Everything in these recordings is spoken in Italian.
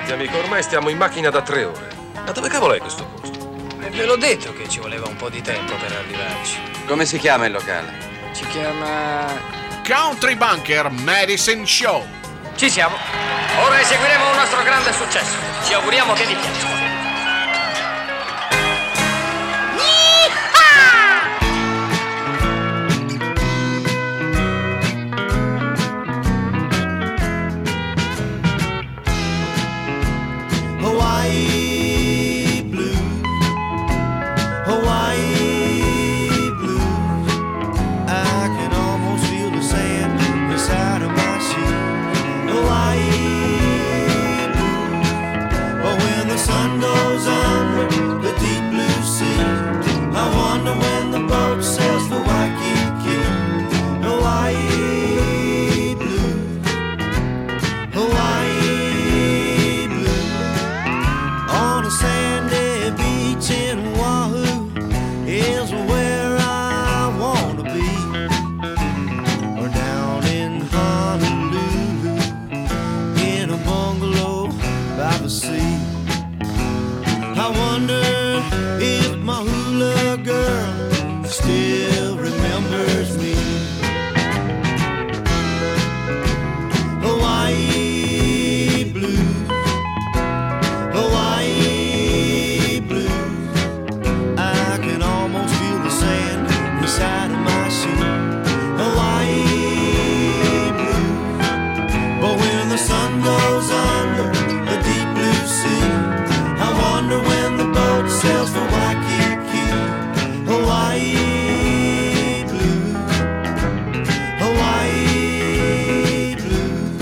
Senti amico, ormai stiamo in macchina da 3 ore. Ma dove cavolo è questo posto? Ve l'ho detto che ci voleva un po' di tempo per arrivarci. Come si chiama il locale? Si chiama... Country Bunker Medicine Show. Ci siamo. Ora eseguiremo un nostro grande successo. Ci auguriamo che vi piaccia. Hawaii blues, Hawaii blues. I can almost feel the sand inside of my shoe. Hawaii blues, but when the sun goes under the deep blue sea, I wonder when the boat sails for Waikiki. Hawaii blues, Hawaii. On a sandy beach in Oahu is where I want to be. Or down in Honolulu in a bungalow by the sea. I wonder if my hula girl still remembers me. Hawaii blues, Hawaii blues. I can almost feel the sand inside of my shoe. Hawaii blues, but when the sun goes under the deep blue sea, I wonder when the boat sails for Waikiki. Hawaii blues, Hawaii blues.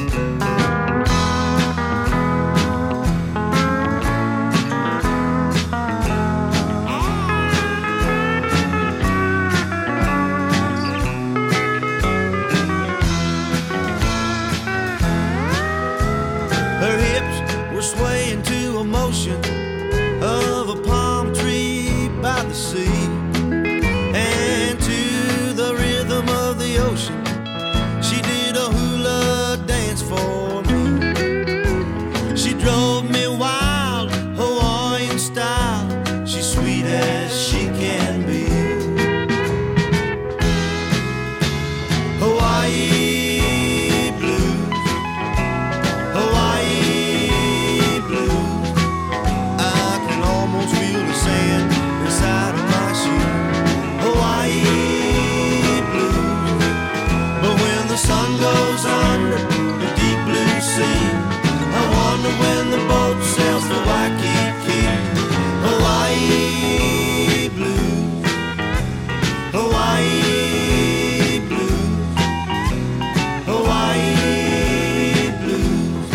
Her hips were swaying to a motion of a palm tree by the sea, and to the rhythm of the ocean she did a hula dance for me. She drove me wild, Hawaiian style. She's sweet as she can be. Hawaii blues, Hawaii blues. I can almost feel the sand inside of my shoe. Hawaii blues, but when the sun goes under the deep blue sea, I wonder when the boat sails for Waikiki. Hawaii blues, Hawaii blues, Hawaii blues.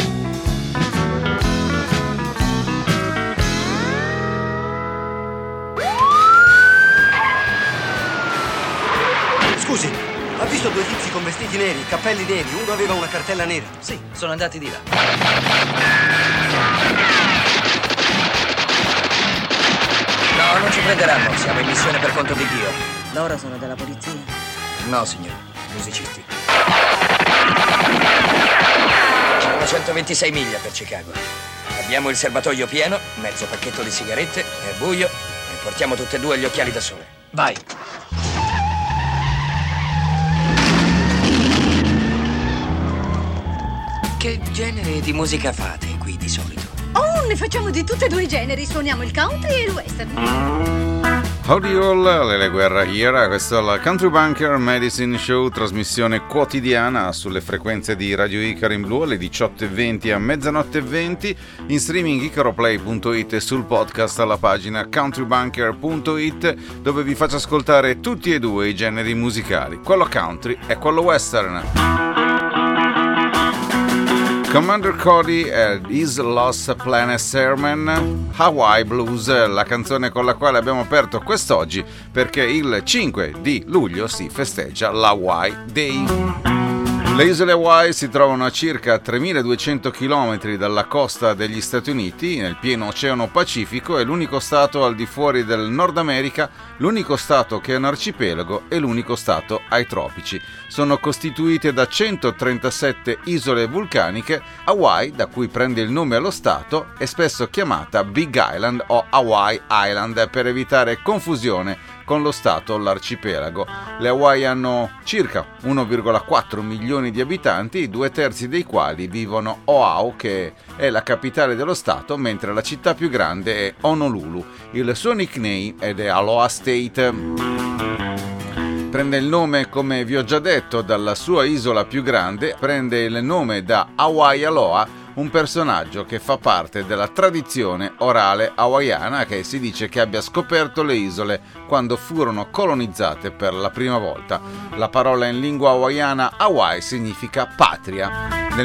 Scusi, ha visto due tizi con vestiti neri, cappelli neri? Uno aveva una cartella nera. Sì, sono andati di là. No, non ci prenderanno. Siamo in missione per conto di Dio. Loro sono della polizia? No, signore. Musicisti. Sono 126 miglia per Chicago. Abbiamo il serbatoio pieno, mezzo pacchetto di sigarette, è buio e portiamo tutte e due gli occhiali da sole. Vai. Che genere di musica fate qui di solito? Oh, ne facciamo di tutti e due i generi. Suoniamo il country e il western. Howdy all, Lele Guerra here, questo è il Country Bunker Medicine Show, trasmissione quotidiana sulle frequenze di Radio Icaro in blu alle 18:20 a mezzanotte 20, in streaming icaroplay.it e sul podcast alla pagina countrybunker.it, dove vi faccio ascoltare tutti e due i generi musicali, quello country e quello western. Commander Cody e His Lost Planet Sermon, Hawaii Blues, la canzone con la quale abbiamo aperto quest'oggi, perché il 5 di luglio si festeggia l'Hawaii Day. Le isole Hawaii si trovano a circa 3.200 km dalla costa degli Stati Uniti, nel pieno Oceano Pacifico, è l'unico stato al di fuori del Nord America, l'unico stato che è un arcipelago e l'unico stato ai tropici. Sono costituite da 137 isole vulcaniche. Hawaii, da cui prende il nome allo stato, è spesso chiamata Big Island o Hawaii Island per evitare confusione con lo stato l'arcipelago. Le Hawaii hanno circa 1,4 milioni di abitanti, 2/3 dei quali vivono a Oahu, che è la capitale dello stato, mentre la città più grande è Honolulu. Il suo nickname è Aloha State. Prende il nome, come vi ho già detto, dalla sua isola più grande, prende il nome da Hawaii Aloha, un personaggio che fa parte della tradizione orale hawaiana, che si dice che abbia scoperto le isole quando furono colonizzate per la prima volta. La parola in lingua hawaiana Hawaii significa patria. Nel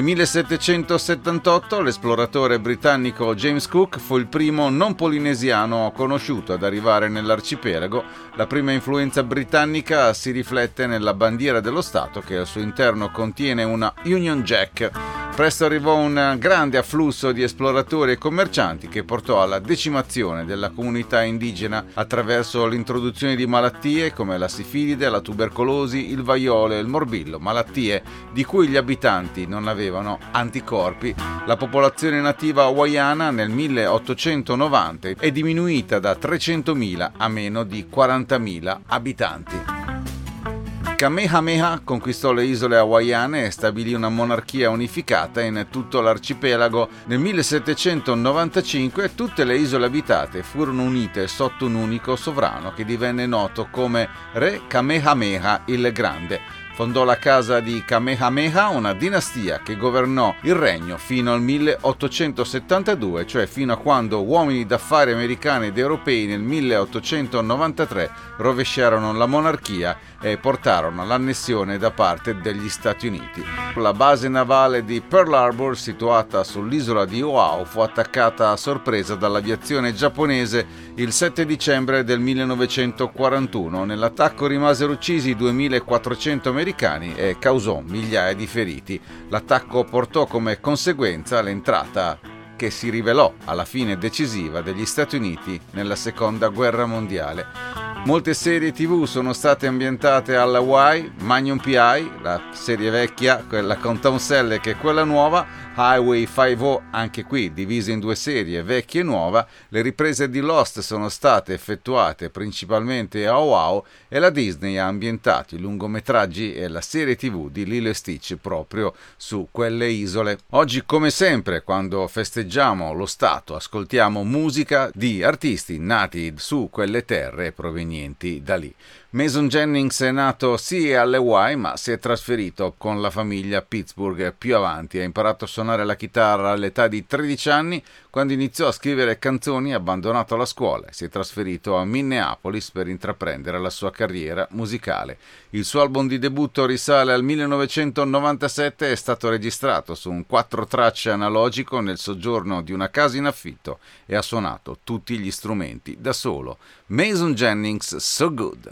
1778 l'esploratore britannico James Cook fu il primo non polinesiano conosciuto ad arrivare nell'arcipelago. La prima influenza britannica si riflette nella bandiera dello Stato, che al suo interno contiene una Union Jack. Presto arrivò un grande afflusso di esploratori e commercianti che portò alla decimazione della comunità indigena attraverso l'introduzione di malattie come la sifilide, la tubercolosi, il vaiolo e il morbillo, malattie di cui gli abitanti non avevano anticorpi. La popolazione nativa hawaiana nel 1890 è diminuita da 300.000 a meno di 40.000 abitanti. Kamehameha conquistò le isole hawaiane e stabilì una monarchia unificata in tutto l'arcipelago. Nel 1795 tutte le isole abitate furono unite sotto un unico sovrano che divenne noto come Re Kamehameha il Grande. Fondò la casa di Kamehameha, una dinastia che governò il regno fino al 1872, cioè fino a quando uomini d'affari americani ed europei nel 1893 rovesciarono la monarchia e portarono all'annessione da parte degli Stati Uniti. La base navale di Pearl Harbor, situata sull'isola di Oahu, fu attaccata a sorpresa dall'aviazione giapponese il 7 dicembre del 1941. Nell'attacco rimasero uccisi 2.400 americani e causò migliaia di feriti. L'attacco portò come conseguenza l'entrata, che si rivelò alla fine decisiva, degli Stati Uniti nella Seconda Guerra Mondiale. Molte serie TV sono state ambientate alla Hawaii. Magnum P.I., la serie vecchia, quella con Tom Selleck, e quella nuova, Highway 5-0, anche qui divise in due serie, vecchia e nuova. Le riprese di Lost sono state effettuate principalmente a Oahu e la Disney ha ambientato i lungometraggi e la serie TV di Lilo e Stitch proprio su quelle isole. Oggi, come sempre, quando festeggiamo lo Stato, ascoltiamo musica di artisti nati su quelle terre e provenienti da lì. Mason Jennings è nato sì alle Hawaii, ma si è trasferito con la famiglia a Pittsburgh più avanti. Ha imparato a suonare la chitarra all'età di 13 anni. Quando iniziò a scrivere canzoni ha abbandonato la scuola e si è trasferito a Minneapolis per intraprendere la sua carriera musicale. Il suo album di debutto risale al 1997 e è stato registrato su un 4 tracce analogico nel soggiorno di una casa in affitto e ha suonato tutti gli strumenti da solo. Mason Jennings, So Good.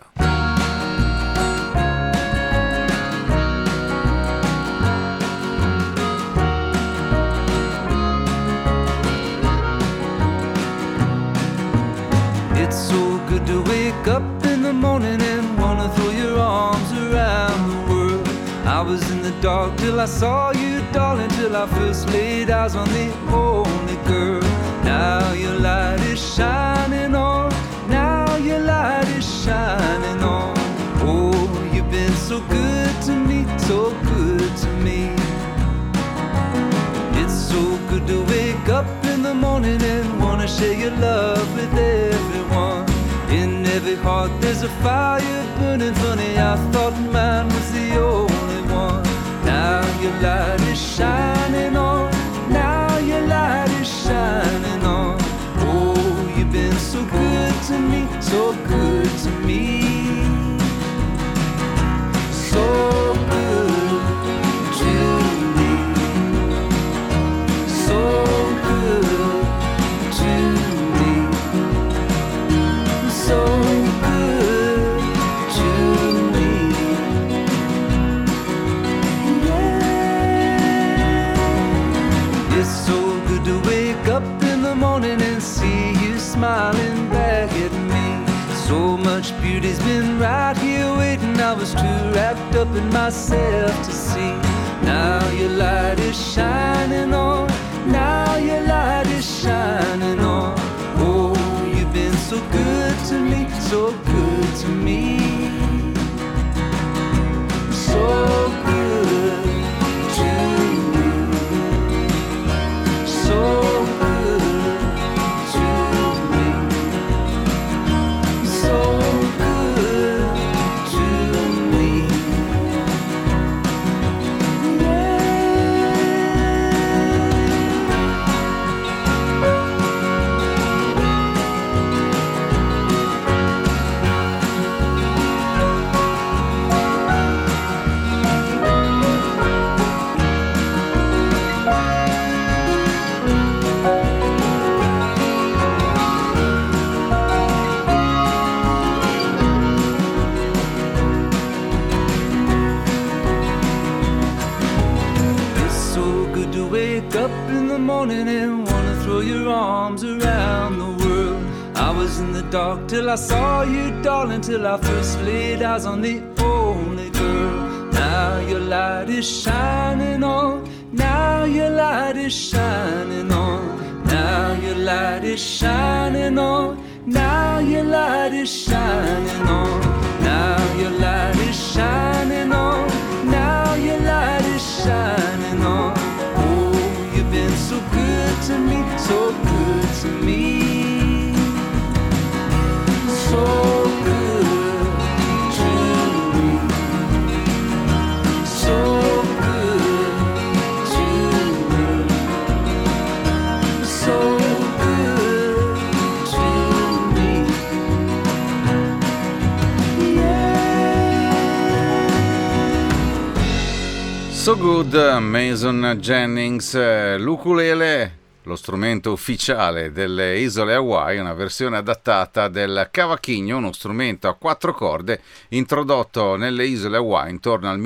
It's so good to wake up in the morning and wanna throw your arms around the world. I was in the dark till I saw you, darling, till I first laid eyes on the only girl. Now your light is shining on, now your light is shining on. Oh, you've been so good to me, so good to me. It's so good to wake up in the morning and wanna share your love with everyone. In every heart there's a fire burning, funny, I thought mine was the only one. Now your light is shining on, now your light is shining on. Oh, you've been so good to me, so good to me. So good to me, so good to me, so good to me. Yeah. morning and see you smiling back at me. So much beauty's been right here waiting. I was too wrapped up in myself to see. Now your light is shining on. Now your light is shining on. Oh, you've been so good to me, so good to me. So good to me. So good to me. So good to me. Morning and wanna throw your arms around the world. I was in the dark till I saw you, darling, till I first laid eyes on the only girl. Now your light is shining on. Now your light is shining on. Now your light is shining on. Now your light is shining on. Now your light is shining on. Now your light is shining on. Been so good to me, so good to me, so good to me, so good to me, so good to me, yeah. So Good, Mason Jennings, l'ukulele, lo strumento ufficiale delle isole Hawaii, una versione adattata del cavaquinho, uno strumento a 4 corde introdotto nelle isole Hawaii intorno al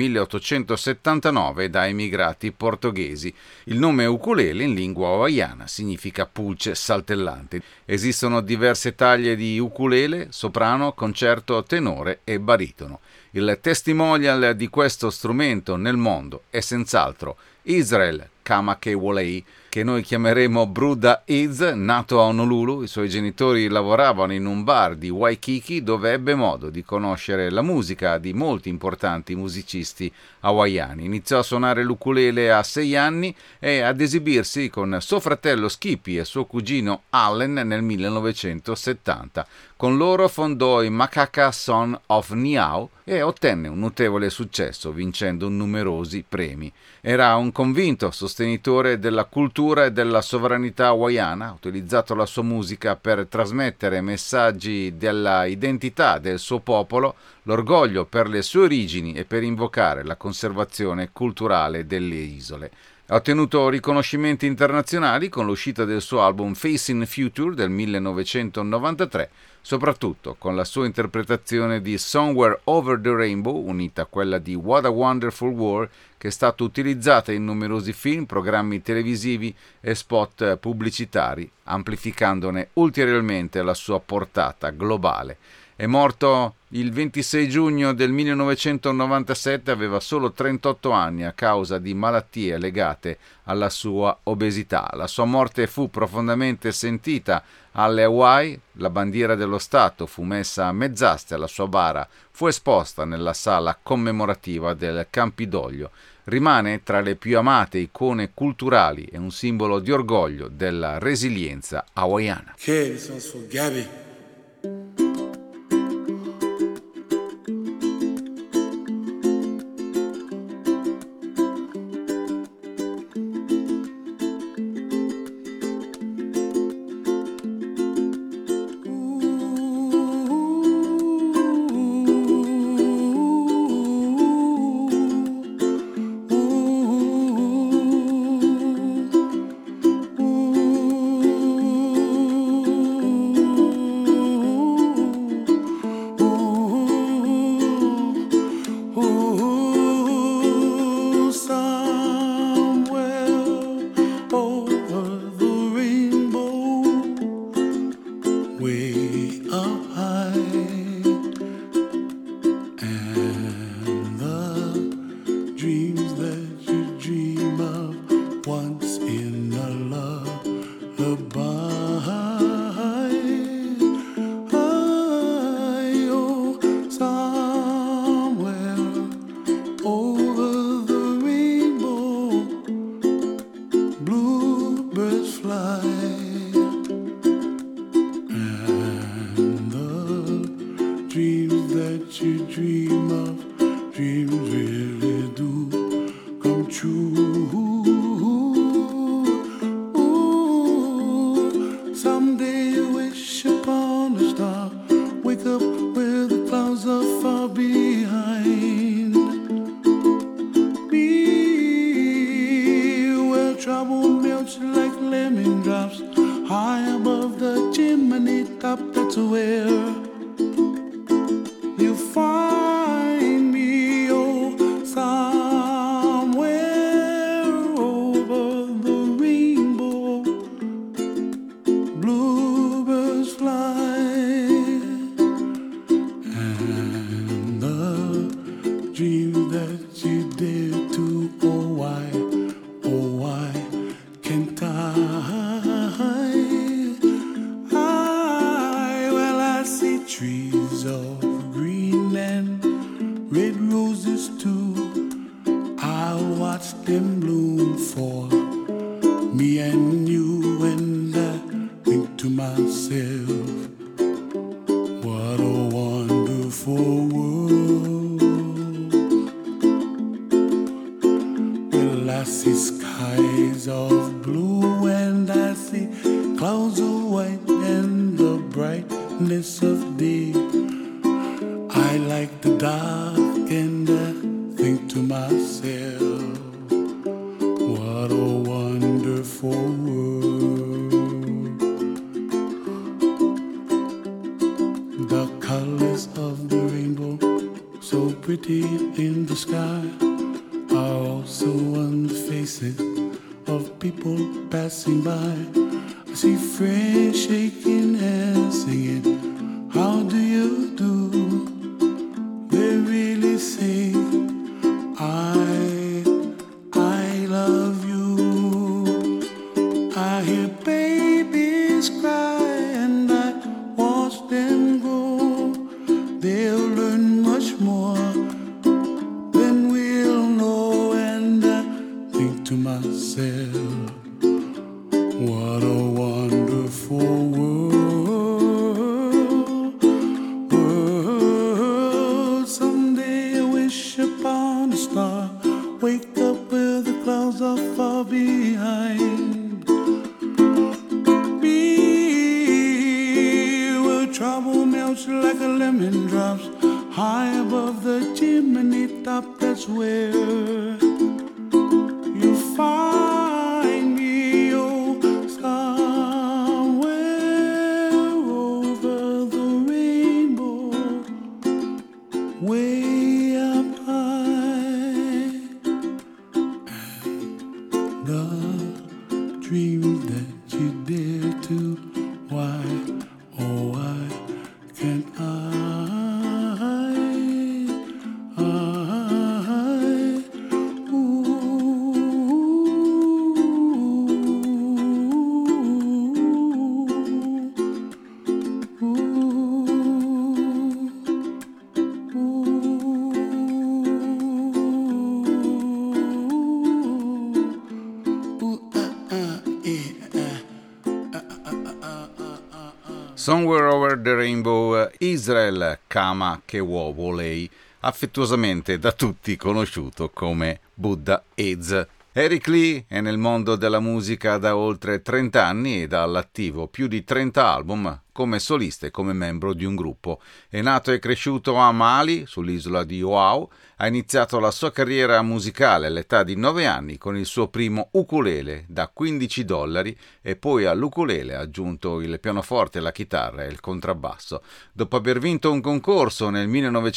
1879 dai immigrati portoghesi. Il nome ukulele in lingua hawaiana significa pulce saltellante. Esistono diverse taglie di ukulele, soprano, concerto, tenore e baritono. Il testimonial di questo strumento nel mondo è senz'altro Israel Kamakewolei, che noi chiameremo Bruda Iz. Nato a Honolulu, i suoi genitori lavoravano in un bar di Waikiki dove ebbe modo di conoscere la musica di molti importanti musicisti hawaiani. Iniziò a suonare l'ukulele a 6 anni e ad esibirsi con suo fratello Skippy e suo cugino Allen nel 1970. Con loro fondò i Makaka Son of Niau e ottenne un notevole successo, vincendo numerosi premi. Era un convinto sostenitore della cultura e della sovranità hawaiana, ha utilizzato la sua musica per trasmettere messaggi della identità del suo popolo, l'orgoglio per le sue origini e per invocare la conservazione culturale delle isole. Ha ottenuto riconoscimenti internazionali con l'uscita del suo album Facing Future del 1993, soprattutto con la sua interpretazione di Somewhere Over the Rainbow, unita a quella di What a Wonderful World, che è stata utilizzata in numerosi film, programmi televisivi e spot pubblicitari, amplificandone ulteriormente la sua portata globale. È morto il 26 giugno del 1997, aveva solo 38 anni a causa di malattie legate alla sua obesità. La sua morte fu profondamente sentita alle Hawaii, la bandiera dello Stato fu messa a mezz'aste, la sua bara fu esposta nella sala commemorativa del Campidoglio. Rimane tra le più amate icone culturali e un simbolo di orgoglio della resilienza hawaiana. Okay, this one's for Gabby. Somewhere Over the Rainbow, Israel Kama Kewolei, affettuosamente da tutti conosciuto come Buddha Ez. Eric Lee è nel mondo della musica da oltre 30 anni ed ha all'attivo più di 30 album come solista e come membro di un gruppo. È nato e cresciuto a Mali, sull'isola di Oahu. Ha iniziato la sua carriera musicale all'età di 9 anni con il suo primo ukulele da $15 e poi all'ukulele ha aggiunto il pianoforte, la chitarra e il contrabbasso. Dopo aver vinto un concorso nel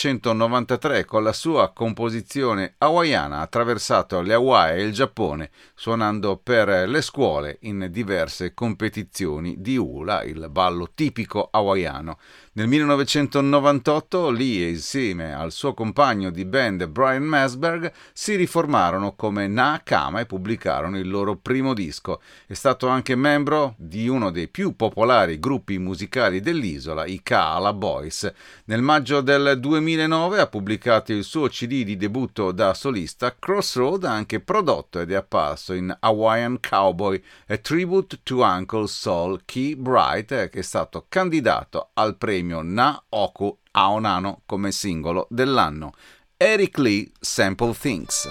1993 con la sua composizione hawaiana ha attraversato le Hawaii e il Giappone suonando per le scuole in diverse competizioni di hula, il ballo tipico tipico hawaiano. Nel 1998 Lee, insieme al suo compagno di band Brian Masberg, si riformarono come Nakama e pubblicarono il loro primo disco. È stato anche membro di uno dei più popolari gruppi musicali dell'isola, i Kaala Boys. Nel maggio del 2009 ha pubblicato il suo CD di debutto da solista, Crossroad, anche prodotto ed è apparso in Hawaiian Cowboy, a tribute to Uncle Sol Key Bright, che è stato candidato al premio Na Oku Aonano come singolo dell'anno. Eric Lee, Simple Things.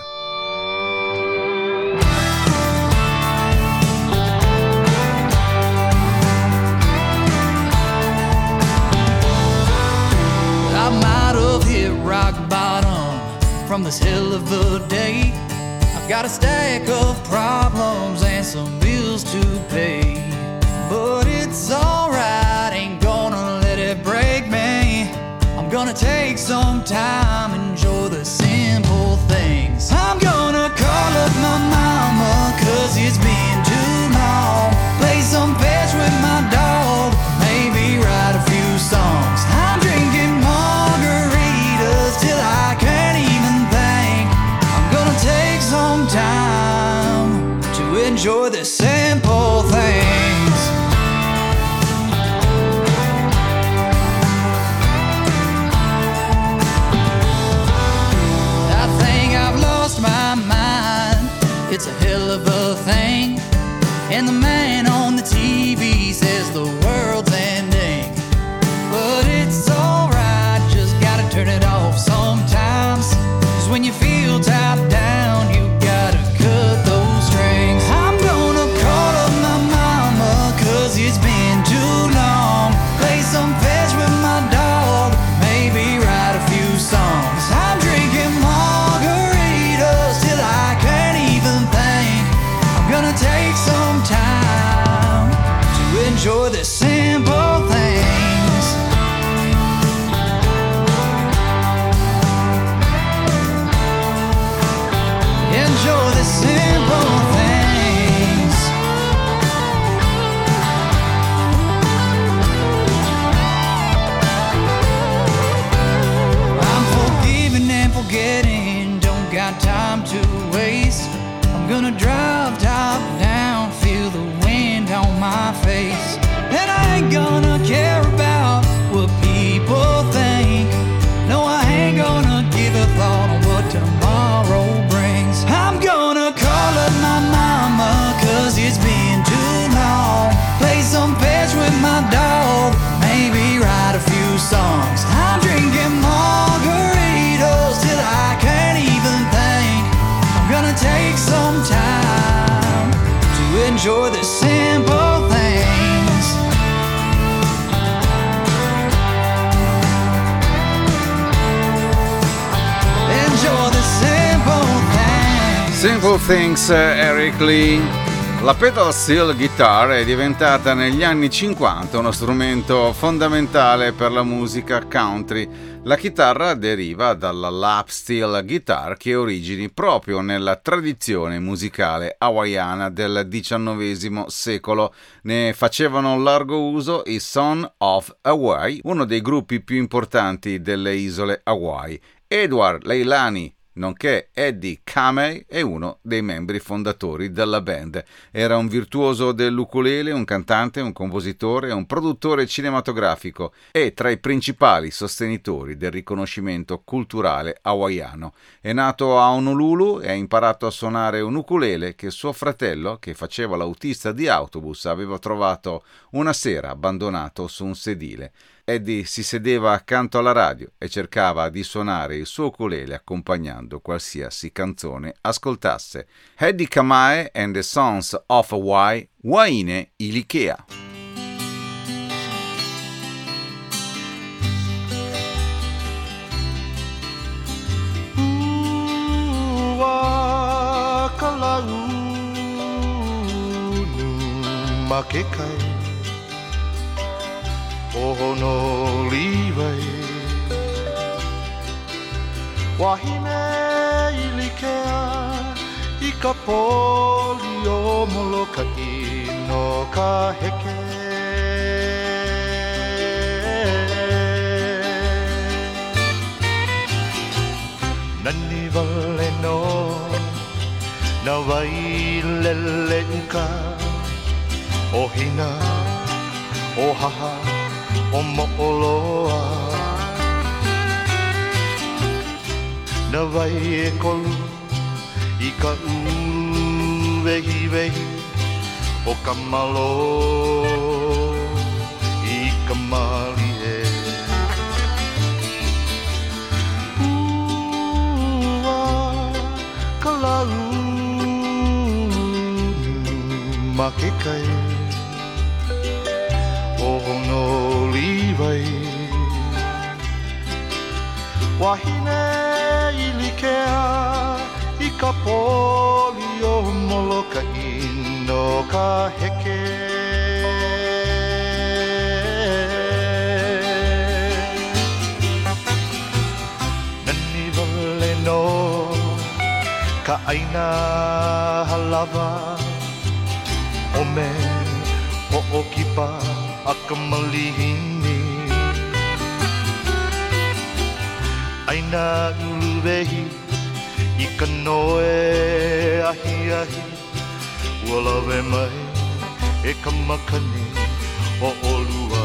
I might have hit rock bottom from this hell of a day. I've got a stack of problems and some bills to pay, but it's alright, ain't gonna let it break me. I'm gonna take some time, enjoy the simple things. I'm gonna call up my mama, cause it's been too long. Play some fetch with my dog, maybe write a few songs. I'm drinking margaritas till I can't even think. I'm gonna take some time to enjoy the simple things. My mind, it's a hell of a thing, and the man on the TV says the world's ending, but it's alright, just gotta turn it off sometimes, cause when you feel tied down, you gotta cut those strings. I'm gonna call up my mama, cause it's been too long, play some fetch with my dog, maybe write a few songs. I'm drinking margaritas till I can't even think. I'm gonna take some time to enjoy the simple things. Enjoy the simple things. I'm forgiving and forgetting, don't got time to waste. I'm gonna drive top down, feel the wind on my face, and I ain't gonna care about what people think. No, I ain't gonna give a thought on what tomorrow brings. I'm gonna call up my mama, cause it's been too long. Play some fetch with my dog, maybe write a few songs. I'm drinking margaritas till I can't even think. I'm gonna take some time to enjoy the simple things. Enjoy the simple things. Simple Things, Eric Lee. La pedal steel guitar è diventata negli anni 50 uno strumento fondamentale per la musica country. La chitarra deriva dalla lap steel guitar, che ha origini proprio nella tradizione musicale hawaiana del XIX secolo. Ne facevano largo uso i Son of Hawaii, uno dei gruppi più importanti delle isole Hawaii. Edward Leilani, nonché Eddie Kamei, è uno dei membri fondatori della band. Era un virtuoso dell'ukulele, un cantante, un compositore e un produttore cinematografico e tra i principali sostenitori del riconoscimento culturale hawaiano. È nato a Honolulu e ha imparato a suonare un ukulele che suo fratello, che faceva l'autista di autobus, aveva trovato una sera abbandonato su un sedile. Eddie si sedeva accanto alla radio e cercava di suonare il suo ukulele accompagnando qualsiasi canzone ascoltasse. Eddie Kamei and the Sons of Hawaii, Waine Ilikea. Makekai Ohonolivai Wahine ilikea I ka poli o Molokai no ka heke lele uka o hina o haha o mo'oloa na vai e kolu i ka uwehi o ka malo i ka mali e ua ka lau ma ke kai o hono liwai wahine i likea i ka poli o moloka ino ka heke nani wale no ka aina halava o me o okipa a ka malihini aina uluwehi i ka noe ahi ahi ua lawe mai e ka makani o olua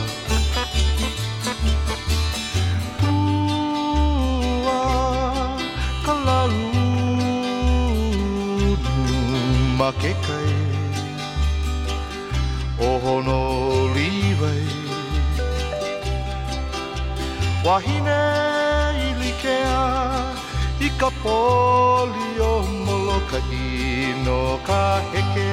ua ka launu ma ke kai o hono liwai wahine i likea i ka poli o moloka ino ka heke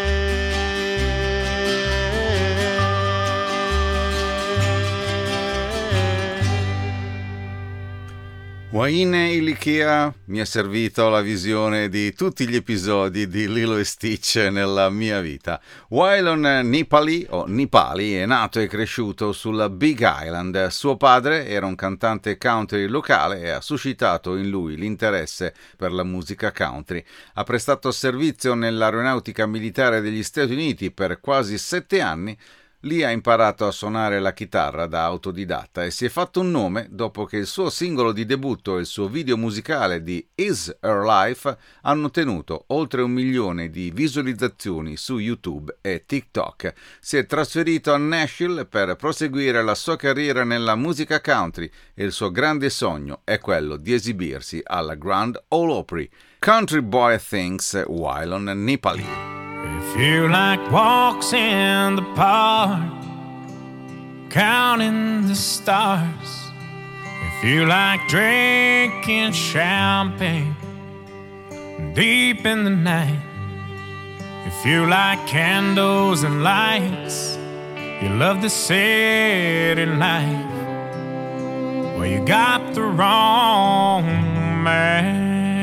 Wahine Ilikia mi ha servito la visione di tutti gli episodi di Lilo e Stitch nella mia vita. Waylon Nipali è nato e cresciuto sulla Big Island. Suo padre era un cantante country locale e ha suscitato in lui l'interesse per la musica country. Ha prestato servizio nell'aeronautica militare degli Stati Uniti per quasi 7 anni. Lì ha imparato a suonare la chitarra da autodidatta e si è fatto un nome dopo che il suo singolo di debutto e il suo video musicale di Is Her Life hanno ottenuto oltre 1 milione di visualizzazioni su YouTube e TikTok. Si è trasferito a Nashville per proseguire la sua carriera nella musica country e il suo grande sogno è quello di esibirsi alla Grand Ole Opry. Country Boy Thinks, Waylon Nipali. If you like walks in the park, counting the stars, if you like drinking champagne deep in the night, if you like candles and lights, you love the city life, well, you got the wrong man.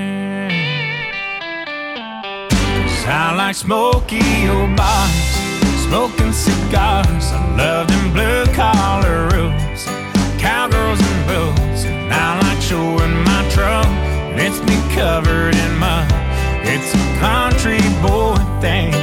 I like smoky old bars, smoking cigars. I love them blue-collar rules, cowgirls and blues. And I like showing my truck, and it's me covered in mud. It's a country boy thing.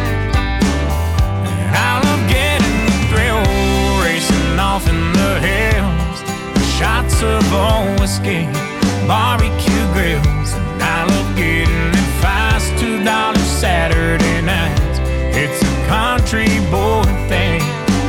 And I love getting the thrill, racing off in the hills, shots of old whiskey, barbecue grills. And I love getting it fast, $2 Saturday nights. It's a country boy thing.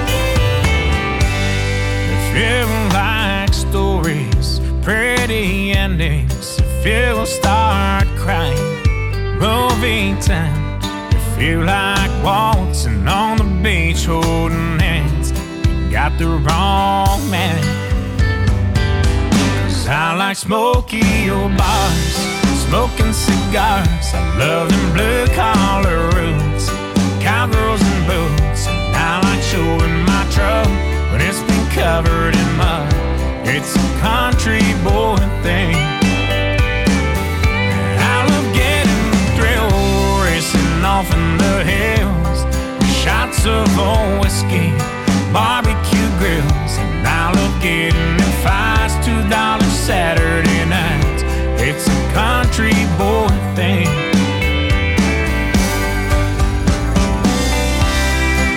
If you like stories, pretty endings, if you start crying, movie time. If you like waltzing on the beach holding hands, you got the wrong man. 'Cause I like smoky old bars, smoking cigars. I love them blue-collar roots, cowgirls and boots. And I like showing my truck when it's been covered in mud. It's a country boy thing. And I love getting the thrill, racing off in the hills, shots of old whiskey, barbecue grills. And I love getting it fast, $2 Saturday nights. It's a country boy thing.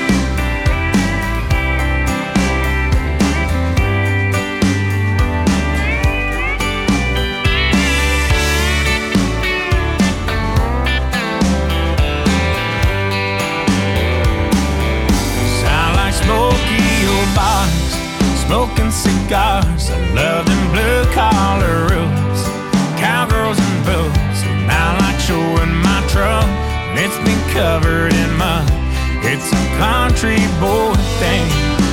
cigars. I love them blue-collar rules, cowgirls and booze. And I like showing my truck, and it's been covered in mud. It's a country boy thing.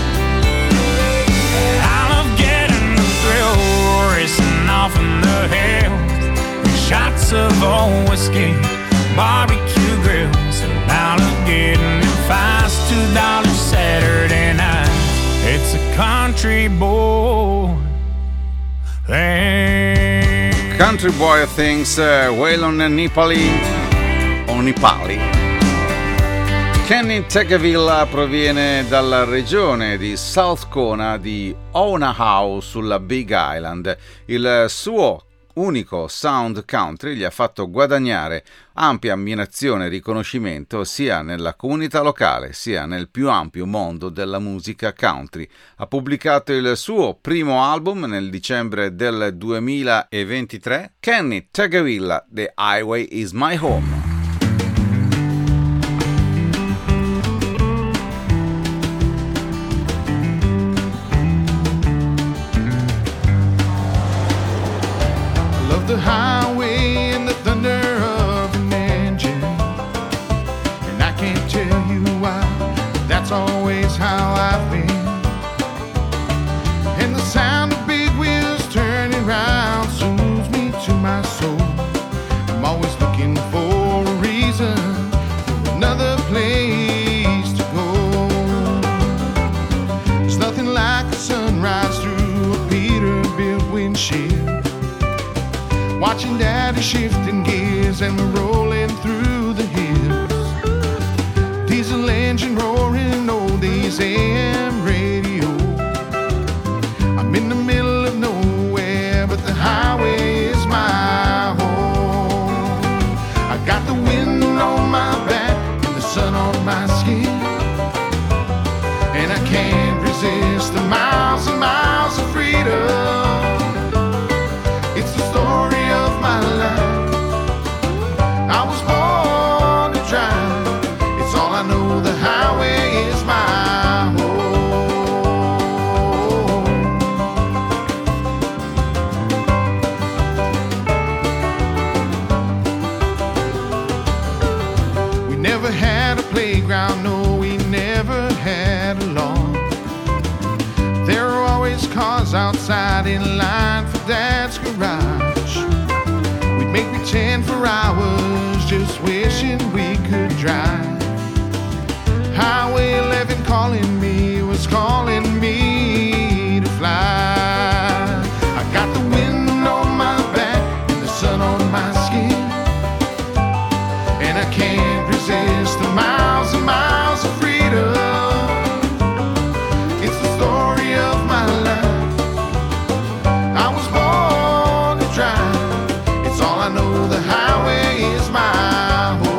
I love getting the thrill, racing off in the hills, shots of old whiskey, barbecue grills, and I love getting in fights, $2 Saturday night. It's a country boy thing. Country Boy Things, Waylon Nipali o Nipali. Kenny Tegevilla proviene dalla regione di South Kona di Oahu sulla Big Island. Il suo unico sound country gli ha fatto guadagnare ampia ammirazione e riconoscimento sia nella comunità locale sia nel più ampio mondo della musica country. Ha pubblicato il suo primo album nel dicembre del 2023, Kenny Tegevilla, The Highway Is My Home. The highway and the thunder of an engine, and I can't tell you why, but that's always how I've been. And the sound of big wheels turning round soothes me to my soul. I'm always looking for a reason, for another place to go. There's nothing like a sunrise through a Peterbilt windshield, watching Daddy shifting gears and we're rolling through the hills. Diesel engine roaring, old days AM radio. I'm in the middle of nowhere, but the highway is my home. I got the wind on my back and the sun on my skin, and I can't resist the miles and miles of freedom. It's the story of my life. I was born to drive. It's all I know. The highway is my home. We never had a playground, no, we never had a lawn. There were always cars outside in line for Dad's garage. We'd make pretend for hours, just wishing we could drive. Highway 11 calling me, was calling me to fly. I got the wind on my back and the sun on my skin, and I can't resist the miles and miles of freedom. It's the story of my life. I was born to drive. It's all I know. The highway is my home.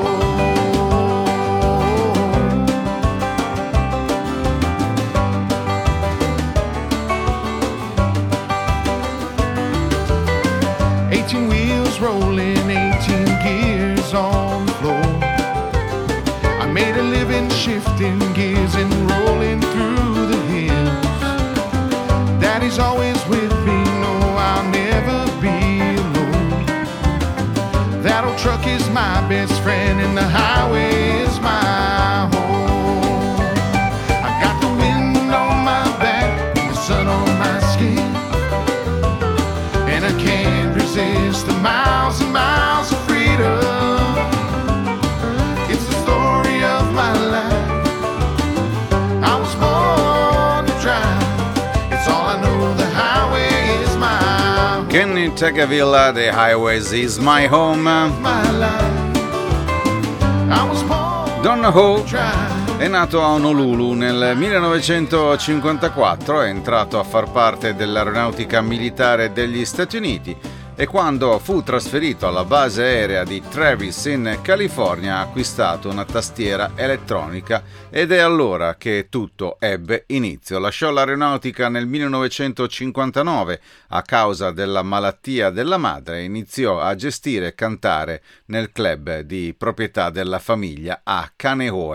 18 wheels rolling, 18 gears on the floor. I made a living shifting gears and rolling through the hills. Daddy's always with me, no, I'll never be alone. That old truck is my best friend and the highway is my home. I got the wind on my back and the sun on my skin, and I can't resist the miles and miles of freedom. It's the story of my life. I was born to drive. It's all I know. The highway is my home. Kenny Tegevilla, The Highways Is My Home. My life. I was born Donahoe to drive. è nato a Honolulu nel 1954, è entrato a far parte dell'aeronautica militare degli Stati Uniti e quando fu trasferito alla base aerea di Travis in California ha acquistato una tastiera elettronica ed è allora che tutto ebbe inizio. Lasciò l'aeronautica nel 1959 a causa della malattia della madre e iniziò a gestire e cantare nel club di proprietà della famiglia a Kaneohe,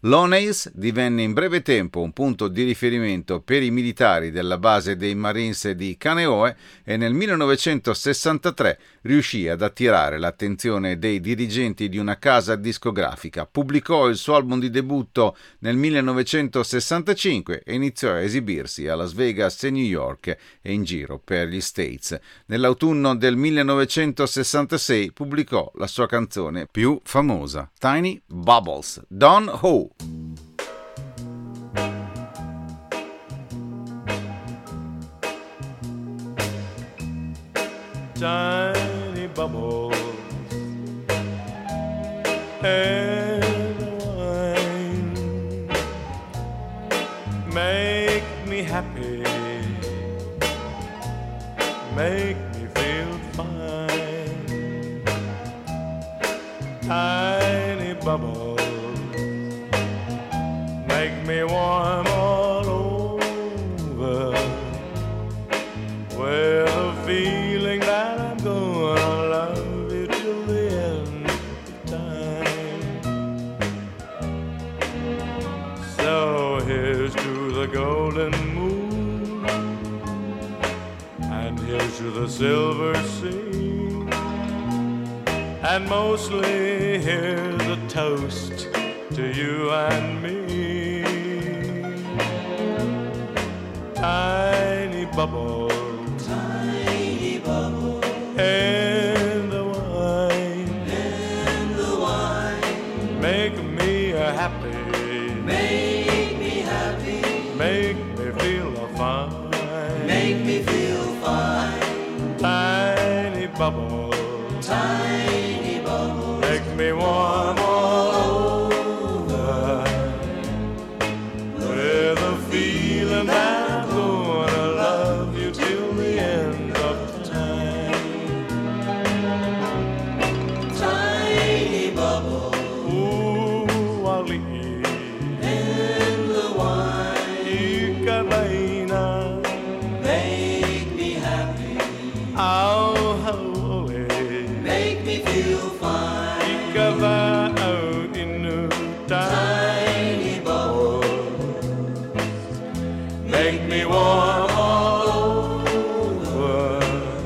L'Oneis divenne in breve tempo un punto di riferimento per i militari della base dei Marines di Kaneohe e nel 1963 riuscì ad attirare l'attenzione dei dirigenti di una casa discografica. Pubblicò il suo album di debutto nel 1965 e iniziò a esibirsi a Las Vegas e New York e in giro per gli States. Nell'autunno del 1966 pubblicò la sua canzone più famosa, Tiny Bubbles, Don Ho. Tiny bubbles and wine make me happy, make me feel fine. Tiny bubbles make me warm all over with a feeling that I'm gonna love you till the end of time. So here's to the golden moon, and here's to the silver sea, and mostly here's a toast to you and me. Tiny bubbles, Tiny bubbles and the wine, make me happy, make me happy, make me feel fine, make me feel fine. Tiny bubbles, Tiny bubbles make me warm all over with a feeling that I'm gonna love you till the end of time. Tiny bubbles Ooh, Ali and the wine Ikabaina, make me happy, oh holy make me feel fine. Ikaba out in Tiny bubbles make me warm all over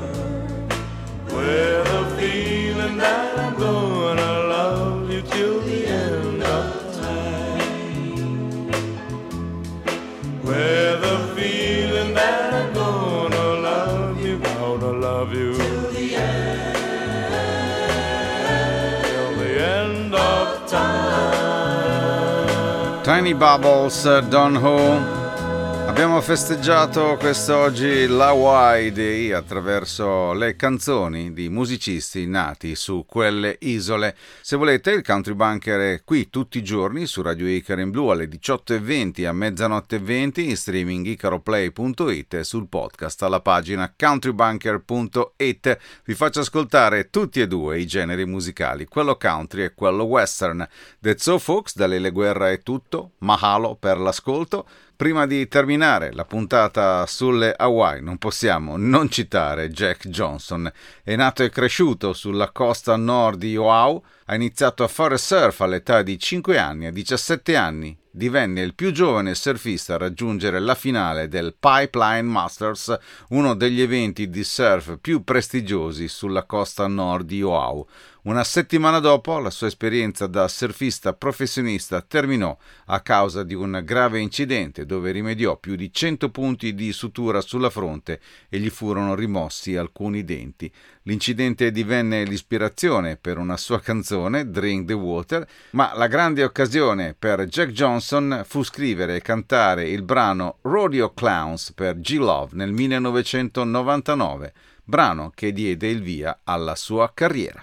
with a feeling that I'm gonna love you till the end of time. With a feeling that I'm gonna love you till the end of time. Tiny Bubbles, Don Ho. Abbiamo festeggiato quest'oggi l'Hawaii Day attraverso le canzoni di musicisti nati su quelle isole. Se volete, il Country Bunker è qui tutti i giorni su Radio Icaro in Blu alle 18:20 a mezzanotte 20 in streaming icaroplay.it e sul podcast alla pagina countrybunker.it. Vi faccio ascoltare tutti e due i generi musicali, quello country e quello western. That's So Folks, da Lele Guerra è tutto. Mahalo per l'ascolto. Prima di terminare la puntata sulle Hawaii non possiamo non citare Jack Johnson. È nato e cresciuto sulla costa nord di Oahu, ha iniziato a fare surf all'età di 5 anni, a 17 anni divenne il più giovane surfista a raggiungere la finale del Pipeline Masters, uno degli eventi di surf più prestigiosi sulla costa nord di Oahu. Una settimana dopo, la sua esperienza da surfista professionista terminò a causa di un grave incidente dove rimediò più di 100 punti di sutura sulla fronte e gli furono rimossi alcuni denti. L'incidente divenne l'ispirazione per una sua canzone, Drink the Water, ma la grande occasione per Jack Johnson fu scrivere e cantare il brano Rodeo Clowns per G-Love nel 1999, brano che diede il via alla sua carriera.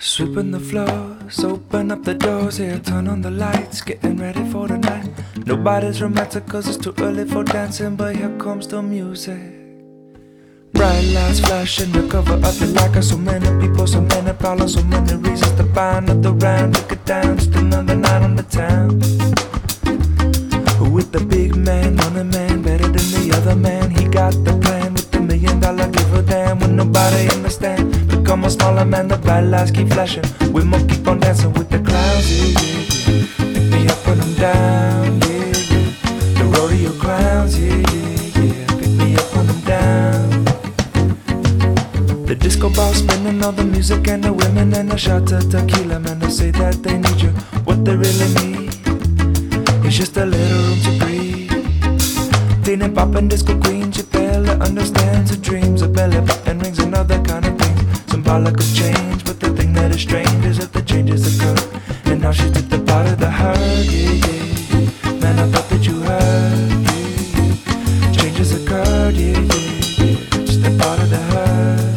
Sweeping the floors, open up the doors here, turn on the lights, getting ready for the night. Nobody's romantic cause it's too early for dancing, but here comes the music. Bright lights flashing, the cover of the like. So many people, so many problems, so many reasons to buy another round. Look it down, just another night on the town. With the big man, money man, better than the other man. He got the plan with the $1 million, give a damn when nobody understand. Become a smaller man, the bright lights keep flashing. We must keep on dancing with the clowns, yeah, yeah, yeah. Pick me up when I'm down, yeah, yeah. The rodeo clowns, yeah, yeah, yeah. Pick me up when I'm down. The disco ball spinning, all the music and the women and the shot of tequila. Man, they say that they need you. What they really need is just a little room to breathe. Teen and pop and disco queen, she barely understands her dreams. A belly button rings and other kind of things. Symbolic of change, but the thing that is strange is that the changes occur. And now she's at the part of the hurt, yeah, yeah, yeah. Man, I thought that you heard, yeah, yeah. Changes occurred, yeah, yeah, yeah. Just a part of the hurt.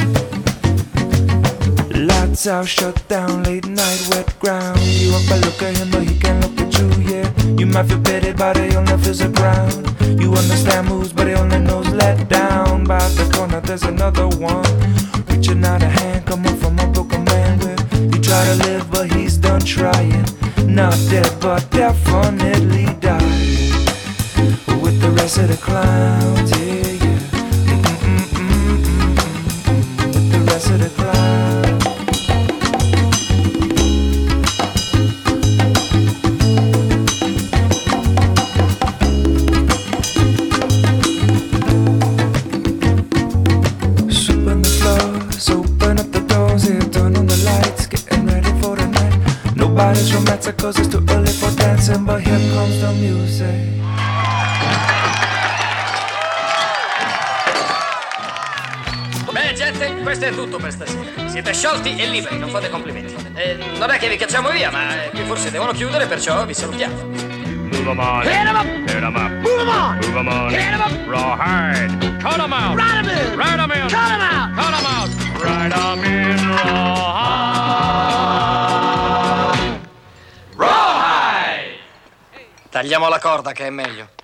Lights out, shut down, late night, wet ground. You up, I look at him, but he can't look at you, yeah. You might feel pitied, but he only feels the ground. You understand moves, but he only knows let down. By the corner, there's another one. Reaching out a hand, coming from a broken man where you try to live, but he's done trying. Not dead, but definitely dying. With the rest of the clowns, yeah, yeah. With the rest of the clowns. Nobody's romantic cause it's too early for dancing, but here comes the music. Bene gente, questo è tutto per stasera. Siete sciolti e liberi, non fate complimenti. Non è che vi cacciamo via, ma qui forse devono chiudere, perciò vi salutiamo. Move 'em on. Hit 'em up. Hit 'em up. Move 'em on. Move 'em on. Hit 'em up. Rawhide. Cut 'em out. Ride 'em in. Ride 'em in. Cut 'em out. Cut 'em out. Ride 'em in. Rawhide. Rawhide. Tagliamo la corda che è meglio.